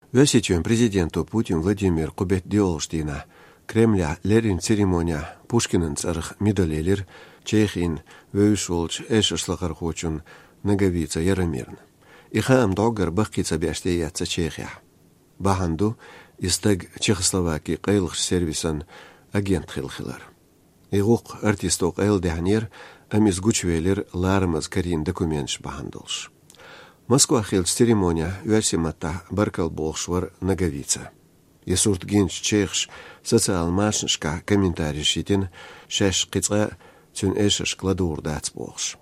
Весичен президенту Путин Владимир Кубет-Диолштина Кремля лерин церемония Пушкинен царх медалелер Чехин вöysvolch эшешлахар хочун наговица Яромирн. Ихам догар бахкица бяштеяца Чехия. Баханду истаг Чехословакии кайлх сервисан агент хилхилар. Игук артисток элдехнер амис гучвелер лармаз карин документш бахандолш. Москва хилч церемония версимата баркал болшвар наговица. Есурт гинч чехш социал машншка комментарий шитин шеш қица цун эшеш кладур дац болш.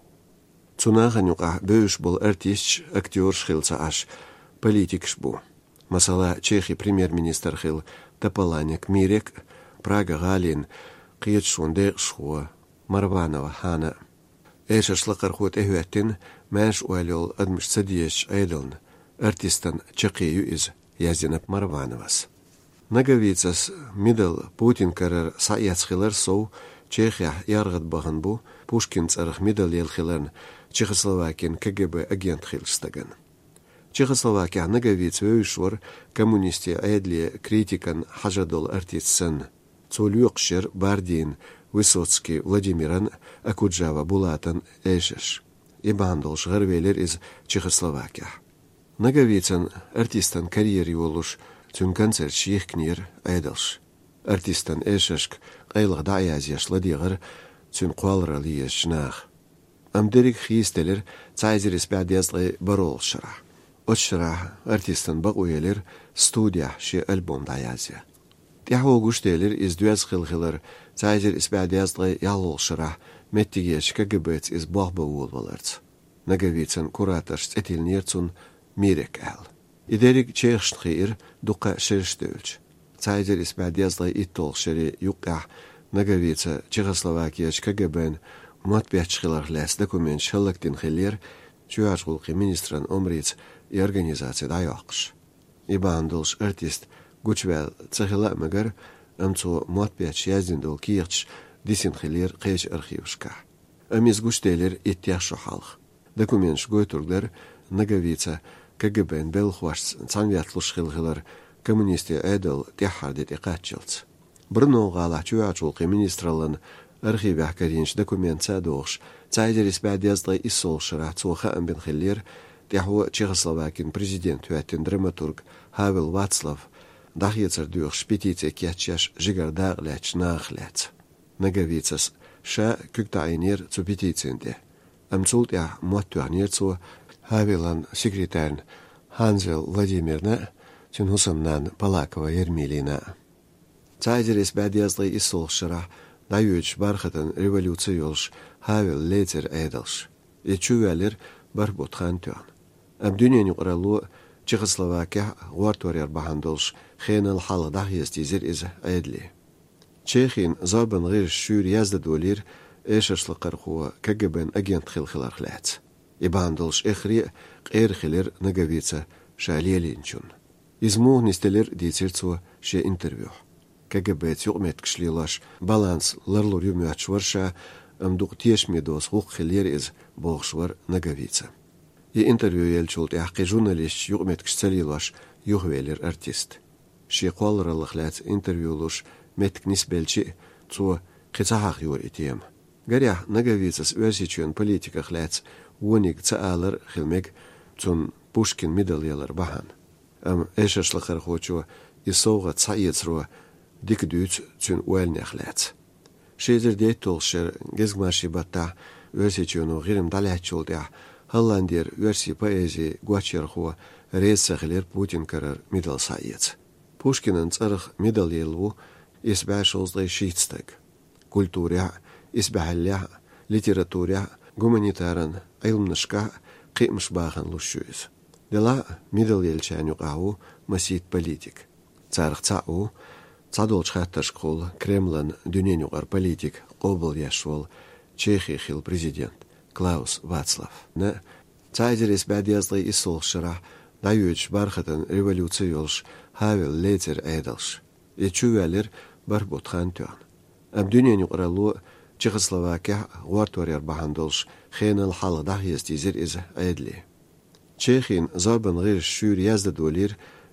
Цунаханюка бөш бол артист актер шхилца аш политикш бу. Масала Чехи премьер-министр хил Топаланик Мирек Прага Галин қиетшунде шхуа Марванова хана. Эшеш лақархут эхуаттин мәш уалил адмиш садиеш айдылн артистан чақию из Язинап Марвановас. Наговицас мидал Путин карар саяцхилар соу Чехия яргат баган бу Пушкин царх мидал елхиларн Чехословакин КГБ агент хилстаган. Чехословакия наговиц вöysвор коммунисти айдли критикан хажадол артистсан Цолюкшер Бардин Высоцкий Владимиран Акуджава Булатан Эшеш и бандолш гарвелер из Чехословакия. Наговицан артистан карьери олуш цун концерт ших книр айдалш. Артистан Эшешк айлық дайязияш ладигар цун қуалра лиеш жнах. Амдерик хистелер цайзерис бәдезлай барол шыра. От шыра артистан бағуелер студия ши альбом дайязия. Тяху гуштелер из дуэз хилхилар цайзерис бәдезлай ялол шыра меттигеш кагыбец из бағба уолваларц. Наговицан кураторш этилнерцун Мирек әл. Идерик чехштхир дуқа шерштөлч. Цайзер испәдезлай иттол шери юққа наговица Чехословакияч КГБн матбячхилар ләс документ шыллықтин хилер чуашгулқи министран омриц и организация дайоқш. Ибандолш артист гучвел цехила магар амцу матбяч яздиндол киерч дисин хилер қейч архившка. Амиз гуштелер иттяхшу халх. Документ гойтурглер наговица КГБн белхваш цанвятлуш хилхилар коммунисти айдол тяхардит иқатчилц. Брно гала чуачулқи министралан архивях каринч документ садоғш цайдерис бәдезлай исол шыра цоха амбен хиллер тяху Чехословакин президент хуаттин драматург Хавел Вацлав дахьецер дюхш петиция кячаш жигардаг ляч нахляц. Наговицас ша күктайнер цу петициенде. Амцулт я моттуарнер цу Хавелан секретарь Ханзел Владимирна Чунхусамнан Палакова Ермилина. Цайдерис бәдезлай исол шыра дайуч бархатан революциялш Хавел летер айдалш. И чувелер барботхан туан. Абдюнен юқралу Чехословакия гуартуаряр бахандолш хенал хала дахьестизер из айдли. Чехин забан ғир шүр язда долир эшашлықархуа КГБн агент хилхилар хләц. Ибандолш эхри қерхилер наговица шалелинчун. Измугнистелер дицерцуа ше интервью. КГБ тюрмет кшлилаш баланс ларлур юмячварша амдук тешмедос хуххилер из болшвар наговица. И интервью елчулт яхки журналист юрмет кшцалилаш юхвелер артист. Ши қолралық ләц интервьюлуш меткнис белчи цуа қицахах юр итием. Гаря наговицас версичуен политиках ләц уник цаалар хилмег цун Пушкин медальялар бахан. Ам эшашлахар хочуа исоуға цаецруа дикдюц цун уэлнях ләц. Шезер дейтолшер гезгмаши бата версичуену ғирим далячулдя Холландер версии поэзии гуачерхуа рейсахилер Путин карар медал саец. Пушкинен царх медальелву избашолзлай шитстаг. Культуря, избахалля, литературя, гуманитаран, айлмнышка, қимшбахан лушуиз. Дела медальелчаню гау масит политик. Царх цау, цадолч хатташкол, Кремлан дюненюгар политик, обл яшвол, Чехия хил президент. Клаус Вацлав. На цайдерис бәдезлай исол шыра дайуч бархатан революциялш Хавел летер айдалш. И чувелер барботхан туан. Абдюнен юқралу Чехословакия гуартуаряр бахандолш хенал хала дахьестизер из айдли. Чехин забан ғир шүр язда долир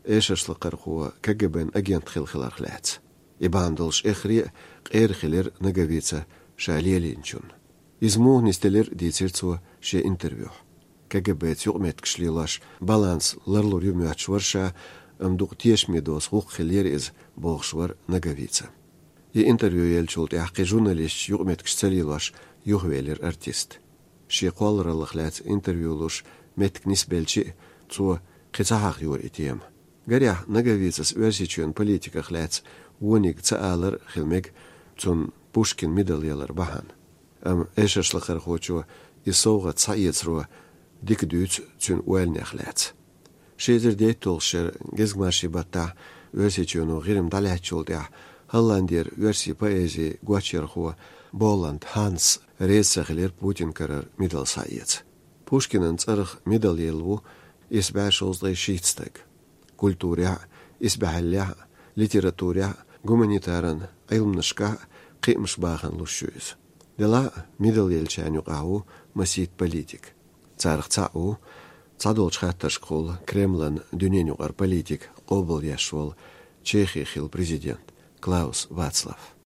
эшашлыкар хуа КГБ агент хилхилар хлац. Ибандолш эхри эрхилер нагавица шалелинчун. Изму нистелер дицерцу ше интервью. КГБ цюгмет кшлилаш баланс ларлур юмячварша амдук тешмедос хуххилер из богшвар нагавица. И интервью елчулт яхки журналист югмет кшталилаш юхвелер артист. Ши қолралықлац интервьюлуш метк нисбелчи цу қицахақ юр итием. Гарях нагавицас версичуен политиках лац уоник цаалар хилмег цун Пушкин медальялар бахан. Эшашлықар хочу исоуға цаецруа дикдюц цун уэлнех лац. Шезер дейтулшер гезгмарши бата версичуену гирим далячулдя Холландер версии поэзии Гуачерхуа Боланд Ханс Рейцахлер Путин карар медал саец. Пушкинен царх медал елву избашолздай шитстаг. Культуря, избахалля, литературя, гуманитаран, айлмнашка, қимшбахан лушюз. Дела медал елчаню ау масит политик. Царх цау, цадолч хатташкол, Кремлен дюненюгар политик, обл яшвол, Чехия хил президент Клаус Вацлав.